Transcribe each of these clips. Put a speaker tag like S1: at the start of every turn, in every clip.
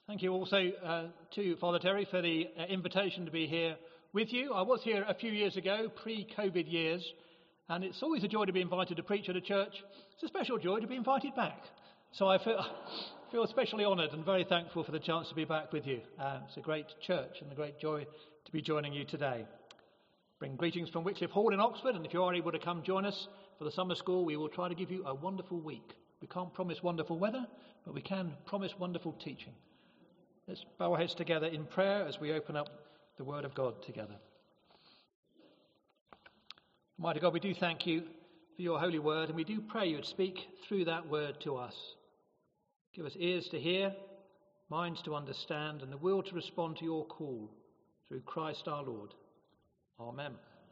S1: Thank you also to Father Terry for the invitation to be here with you. I was here a few years ago, pre-COVID years, and it's always a joy to be invited to preach at a church. It's a special joy to be invited back. So I feel especially honoured and very thankful for the chance to be back with you. It's a great church and a great joy to be joining you today. Bring greetings from Wycliffe Hall in Oxford, and if you are able to come join us for the summer school, we will try to give you a wonderful week. We can't promise wonderful weather, but we can promise wonderful teaching. Let's bow our heads together in prayer as we open up the Word of God together. Almighty God, we do thank you for your holy word, and we do pray you would speak through that word to us. Give us ears to hear, minds to understand, and the will to respond to your call through Christ our Lord. Amen.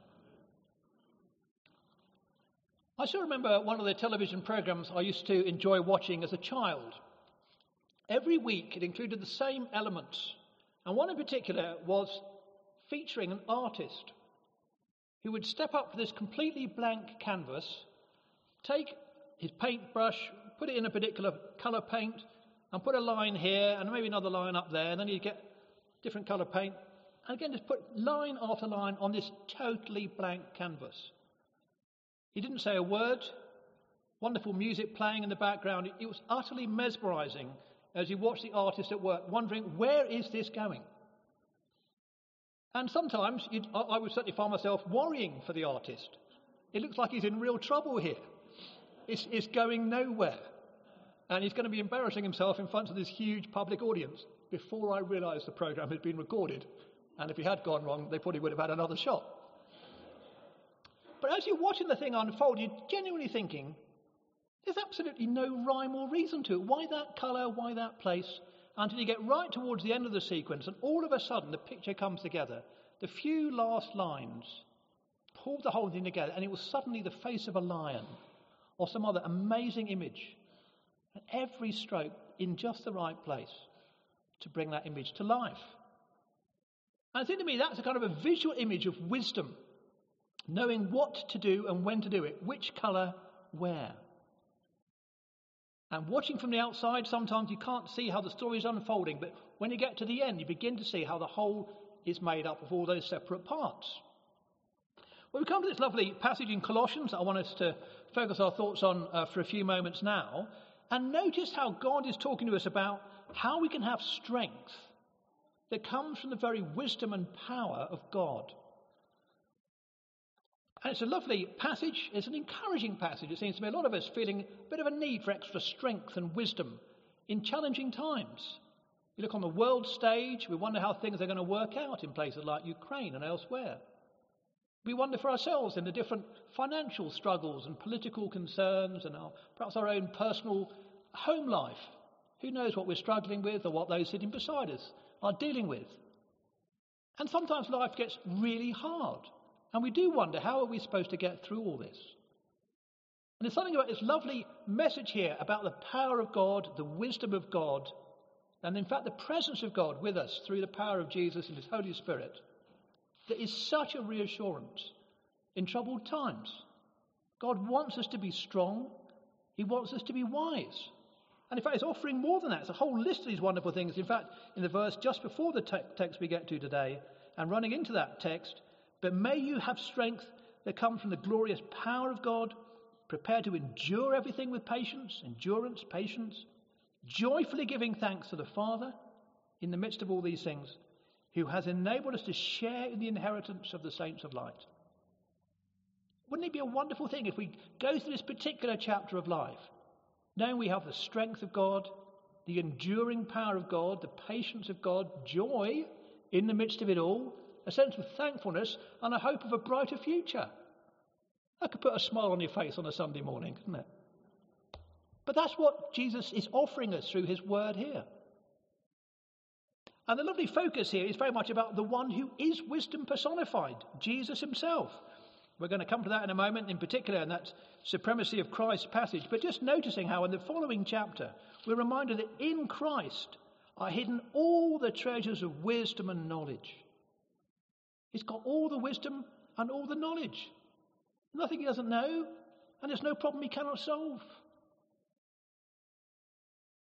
S1: I still remember one of the television programmes I used to enjoy watching as a child. Every week it included the same elements, and one in particular was featuring an artist who would step up to this completely blank canvas, take his paintbrush, put it in a particular colour paint, and put a line here and maybe another line up there, and then he'd get different colour paint, and again just put line after line on this totally blank canvas. He didn't say a word, wonderful music playing in the background. It was utterly mesmerising as you watch the artist at work, wondering, where is this going? And sometimes I would certainly find myself worrying for the artist. It looks like he's in real trouble here. It's going nowhere. And he's going to be embarrassing himself in front of this huge public audience before I realised the programme had been recorded. And if he had gone wrong, they probably would have had another shot. But as you're watching the thing unfold, you're genuinely thinking, there's absolutely no rhyme or reason to it. Why that colour? Why that place? Until you get right towards the end of the sequence, and all of a sudden the picture comes together. The few last lines pulled the whole thing together, and it was suddenly the face of a lion or some other amazing image. And every stroke in just the right place to bring that image to life. And it seemed to me that's a kind of a visual image of wisdom, knowing what to do and when to do it, which colour, where. And watching from the outside, sometimes you can't see how the story is unfolding, but when you get to the end, you begin to see how the whole is made up of all those separate parts. Well, we come to this lovely passage in Colossians that I want us to focus our thoughts on for a few moments now, and notice how God is talking to us about how we can have strength that comes from the very wisdom and power of God. And it's a lovely passage. It's an encouraging passage. It seems to me a lot of us feeling a bit of a need for extra strength and wisdom in challenging times. You look on the world stage, we wonder how things are going to work out in places like Ukraine and elsewhere. We wonder for ourselves in the different financial struggles and political concerns and perhaps our own personal home life. Who knows what we're struggling with or what those sitting beside us are dealing with. And sometimes life gets really hard. And we do wonder, how are we supposed to get through all this? And there's something about this lovely message here about the power of God, the wisdom of God, and in fact the presence of God with us through the power of Jesus and his Holy Spirit, that is such a reassurance in troubled times. God wants us to be strong. He wants us to be wise. And in fact, it's offering more than that. It's a whole list of these wonderful things. In fact, in the verse just before the text we get to today, and running into that text, but may you have strength that comes from the glorious power of God, prepared to endure everything with patience, endurance, patience, joyfully giving thanks to the Father in the midst of all these things, who has enabled us to share in the inheritance of the saints of light. Wouldn't it be a wonderful thing if we go through this particular chapter of life, knowing we have the strength of God, the enduring power of God, the patience of God, joy in the midst of it all, a sense of thankfulness and a hope of a brighter future. That could put a smile on your face on a Sunday morning, couldn't it? But that's what Jesus is offering us through his word here. And the lovely focus here is very much about the one who is wisdom personified, Jesus himself. We're going to come to that in a moment, in particular in that supremacy of Christ passage. But just noticing how in the following chapter, we're reminded that in Christ are hidden all the treasures of wisdom and knowledge. He's got all the wisdom and all the knowledge. Nothing he doesn't know, and there's no problem he cannot solve.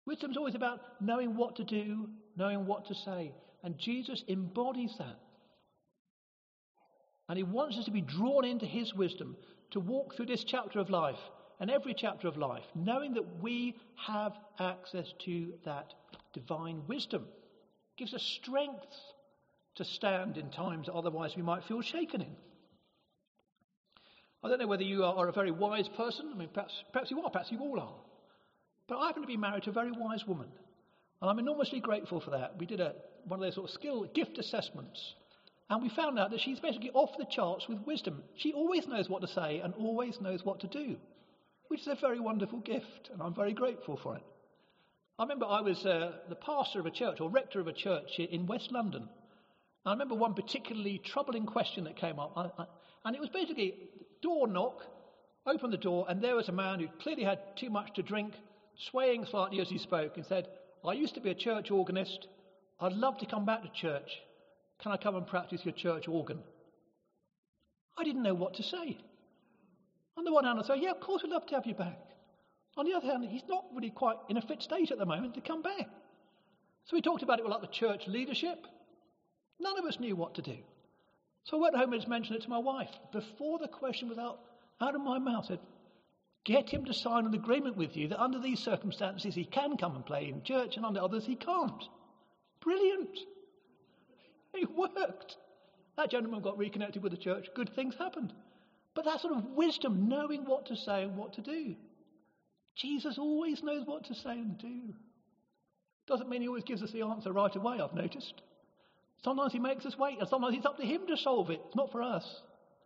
S1: Wisdom's always about knowing what to do, knowing what to say. And Jesus embodies that. And he wants us to be drawn into his wisdom, to walk through this chapter of life and every chapter of life, knowing that we have access to that divine wisdom. It gives us strength to stand in times that otherwise we might feel shaken in. I don't know whether you are a very wise person. I mean, perhaps you are, perhaps you all are. But I happen to be married to a very wise woman. And I'm enormously grateful for that. We did one of those sort of skill gift assessments. And we found out that she's basically off the charts with wisdom. She always knows what to say and always knows what to do, which is a very wonderful gift. And I'm very grateful for it. I remember I was the pastor of a church or rector of a church in West London. I remember one particularly troubling question that came up. And it was basically door knock, open the door, and there was a man who clearly had too much to drink, swaying slightly as he spoke, and said, "I used to be a church organist. I'd love to come back to church. Can I come and practice your church organ?" I didn't know what to say. On the one hand, I say, "Yeah, of course we'd love to have you back." On the other hand, he's not really quite in a fit state at the moment to come back. So we talked about it with the church leadership. None of us knew what to do. So I went home and just mentioned it to my wife. Before the question was out of my mouth, I said, "Get him to sign an agreement with you that under these circumstances he can come and play in church and under others he can't." Brilliant. It worked. That gentleman got reconnected with the church. Good things happened. But that sort of wisdom, knowing what to say and what to do. Jesus always knows what to say and do. Doesn't mean he always gives us the answer right away, I've noticed. Sometimes he makes us wait, and sometimes it's up to him to solve it. It's not for us.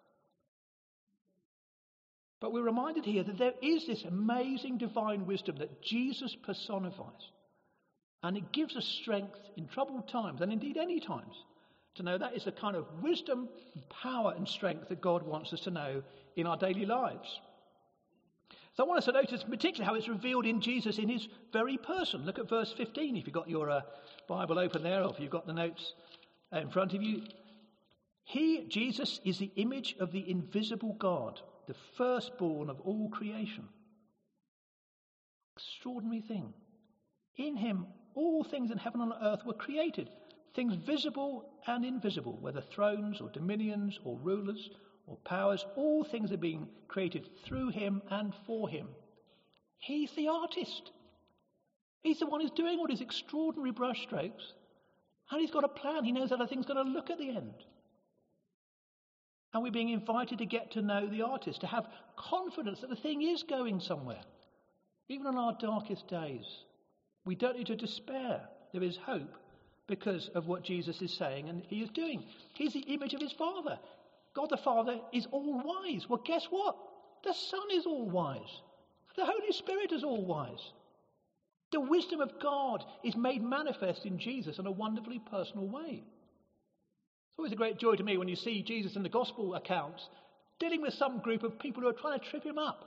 S1: But we're reminded here that there is this amazing divine wisdom that Jesus personifies. And it gives us strength in troubled times, and indeed any times, to know that is the kind of wisdom, power and strength that God wants us to know in our daily lives. So I want us to notice particularly how it's revealed in Jesus in his very person. Look at verse 15 if you've got your Bible open there, or if you've got the notes in front of you. He, Jesus, is the image of the invisible God, the firstborn of all creation. Extraordinary thing. In him, all things in heaven and on earth were created, things visible and invisible, whether thrones or dominions or rulers or powers, all things are being created through him and for him. He's the artist. He's the one who's doing all these extraordinary brushstrokes, and he's got a plan. He knows how the thing's going to look at the end. And we're being invited to get to know the artist, to have confidence that the thing is going somewhere. Even on our darkest days, we don't need to despair. There is hope because of what Jesus is saying and he is doing. He's the image of his Father. God the Father is all wise. Well, guess what? The Son is all wise. The Holy Spirit is all wise. The wisdom of God is made manifest in Jesus in a wonderfully personal way. It's always a great joy to me when you see Jesus in the gospel accounts dealing with some group of people who are trying to trip him up.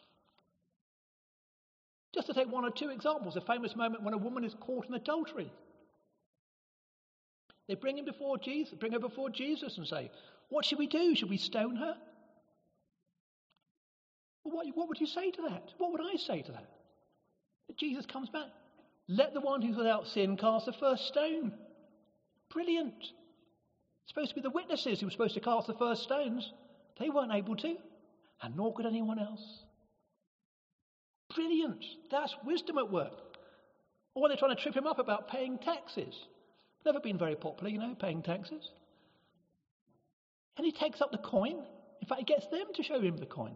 S1: Just to take one or two examples, a famous moment when a woman is caught in adultery. They bring her before Jesus and say, "What should we do? Should we stone her?" Well, what would you say to that? What would I say to that? But Jesus comes back. "Let the one who's without sin cast the first stone." Brilliant. It's supposed to be the witnesses who were supposed to cast the first stones. They weren't able to, and nor could anyone else. Brilliant. That's wisdom at work. Or when they're trying to trip him up about paying taxes. Never been very popular, paying taxes. And he takes up the coin. In fact, he gets them to show him the coin.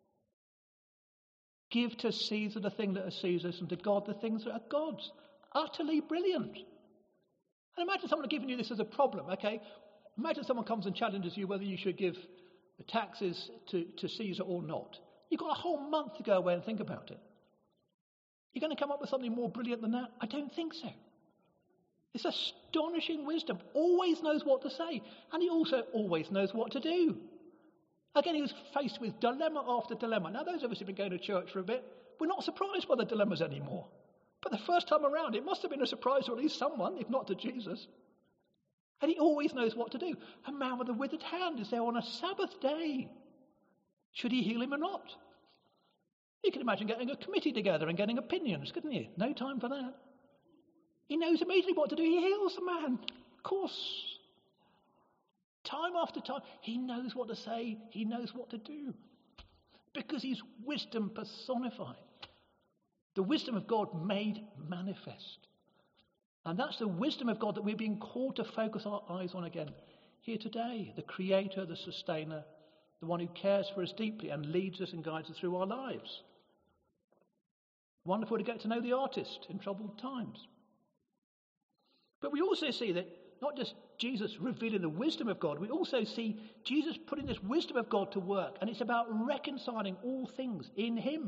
S1: Give to Caesar the thing that is Caesar's and to God the things that are God's. Utterly brilliant. And imagine someone giving you this as a problem, okay? Imagine someone comes and challenges you whether you should give the taxes to Caesar or not. You've got a whole month to go away and think about it. You're going to come up with something more brilliant than that? I don't think so. It's astonishing wisdom. Always knows what to say. And he also always knows what to do. Again, he was faced with dilemma after dilemma. Now, those of us who've been going to church for a bit, we're not surprised by the dilemmas anymore. But the first time around, it must have been a surprise to at least someone, if not to Jesus. And he always knows what to do. A man with a withered hand is there on a Sabbath day. Should he heal him or not? You can imagine getting a committee together and getting opinions, couldn't you? No time for that. He knows immediately what to do. He heals the man. Of course. Time after time, he knows what to say. He knows what to do. Because he's wisdom personified. The wisdom of God made manifest. And that's the wisdom of God that we're being called to focus our eyes on again. Here today, the creator, the sustainer, the one who cares for us deeply and leads us and guides us through our lives. Wonderful to get to know the artist in troubled times. But we also see that not just Jesus revealing the wisdom of God, we also see Jesus putting this wisdom of God to work. And it's about reconciling all things in him.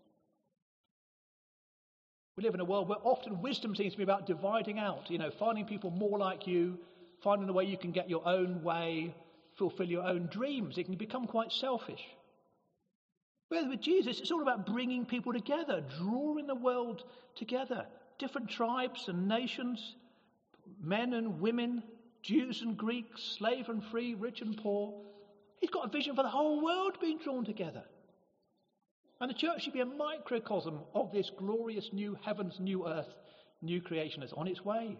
S1: We live in a world where often wisdom seems to be about dividing out, finding people more like you, finding a way you can get your own way, fulfill your own dreams. It can become quite selfish. Whereas with Jesus, it's all about bringing people together, drawing the world together. Different tribes and nations, men and women, Jews and Greeks, slave and free, rich and poor. He's got a vision for the whole world being drawn together. And the church should be a microcosm of this glorious new heavens, new earth, new creation that's on its way.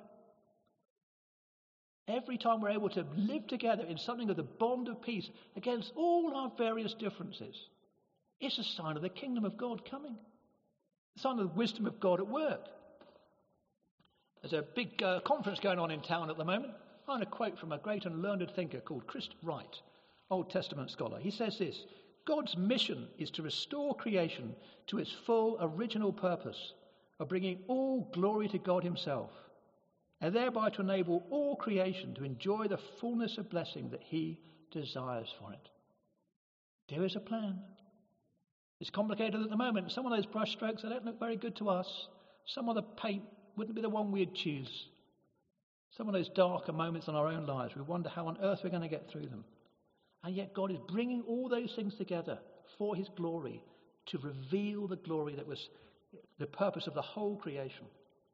S1: Every time we're able to live together in something of the bond of peace against all our various differences, it's a sign of the kingdom of God coming. A sign of the wisdom of God at work. There's a big conference going on in town at the moment. I want to quote from a great and learned thinker called Chris Wright, Old Testament scholar. He says this: God's mission is to restore creation to its full original purpose of bringing all glory to God himself, and thereby to enable all creation to enjoy the fullness of blessing that he desires for it. There is a plan. It's complicated at the moment. Some of those brush strokes, they don't look very good to us. Some of the paint wouldn't be the one we'd choose. Some of those darker moments in our own lives, we wonder how on earth we're going to get through them. And yet God is bringing all those things together for his glory, to reveal the glory that was the purpose of the whole creation.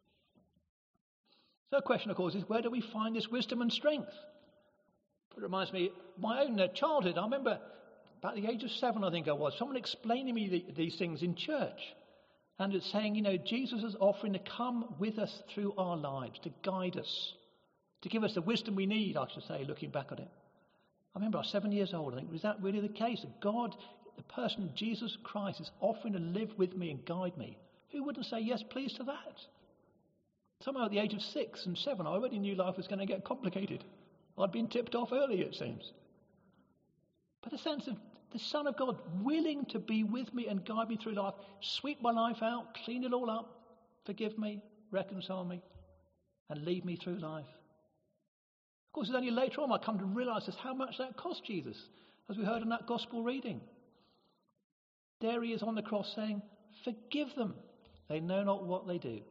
S1: So the question, of course, is where do we find this wisdom and strength? It reminds me of my own childhood. I remember about the age of 7, I think I was, someone explaining me these things in church. And it's saying, Jesus is offering to come with us through our lives, to guide us, to give us the wisdom we need, I should say, looking back at it. I remember I was 7 years old. I think, was that really the case? That God, the person Jesus Christ, is offering to live with me and guide me? Who wouldn't say yes, please to that? Somehow at the age of 6 and 7, I already knew life was going to get complicated. I'd been tipped off early, it seems. But the sense of the Son of God willing to be with me and guide me through life, sweep my life out, clean it all up, forgive me, reconcile me, and lead me through life. Of course, it's only later on I come to realise just how much that cost Jesus, as we heard in that gospel reading. There he is on the cross saying, forgive them, they know not what they do.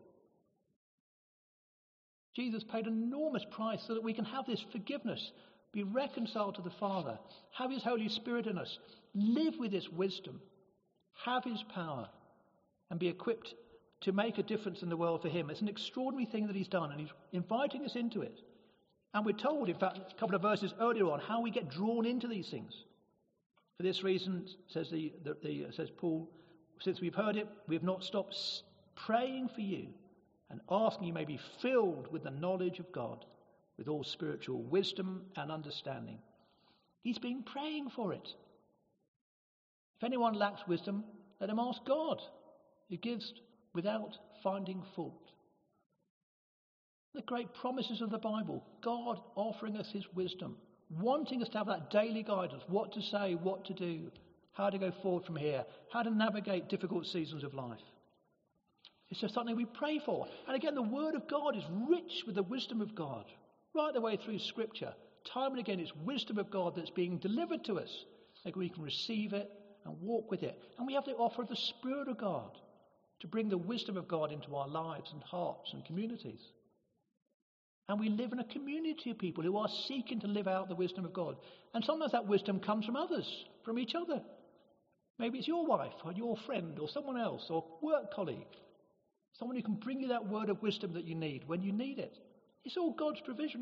S1: Jesus paid an enormous price so that we can have this forgiveness, be reconciled to the Father, have his Holy Spirit in us, live with his wisdom, have his power, and be equipped to make a difference in the world for him. It's an extraordinary thing that he's done, and he's inviting us into it. And we're told, in fact, a couple of verses earlier on, how we get drawn into these things. For this reason, says Paul, since we've heard it, we have not stopped praying for you and asking you may be filled with the knowledge of God, with all spiritual wisdom and understanding. He's been praying for it. If anyone lacks wisdom, let him ask God, who gives without finding fault. The great promises of the Bible, God offering us his wisdom, wanting us to have that daily guidance, what to say, what to do, how to go forward from here, how to navigate difficult seasons of life. It's just something we pray for. And again, the Word of God is rich with the wisdom of God, right the way through Scripture. Time and again, it's wisdom of God that's being delivered to us. Like we can receive it and walk with it. And we have the offer of the Spirit of God to bring the wisdom of God into our lives and hearts and communities. And we live in a community of people who are seeking to live out the wisdom of God. And sometimes that wisdom comes from others, from each other. Maybe it's your wife or your friend or someone else or work colleague. Someone who can bring you that word of wisdom that you need when you need it. It's all God's provision.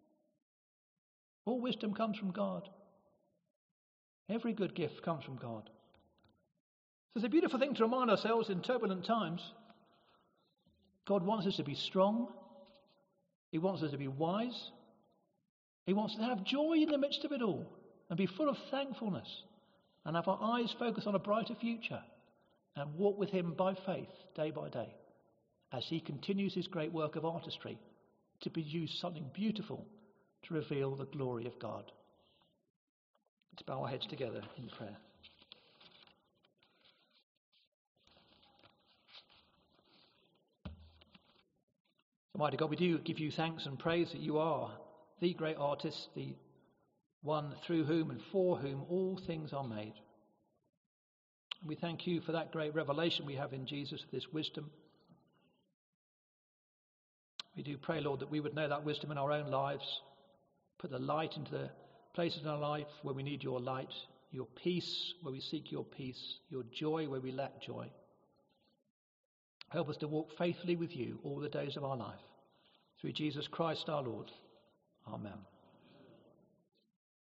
S1: All wisdom comes from God. Every good gift comes from God. So it's a beautiful thing to remind ourselves in turbulent times. God wants us to be strong. He wants us to be wise. He wants us to have joy in the midst of it all and be full of thankfulness and have our eyes focused on a brighter future and walk with him by faith day by day as he continues his great work of artistry to produce something beautiful to reveal the glory of God. Let's bow our heads together in prayer. Almighty God, we do give you thanks and praise that you are the great artist, the one through whom and for whom all things are made. And we thank you for that great revelation we have in Jesus, this wisdom. We do pray, Lord, that we would know that wisdom in our own lives, put the light into the places in our life where we need your light, your peace where we seek your peace, your joy where we lack joy. Help us to walk faithfully with you all the days of our life. Through Jesus Christ our Lord. Amen.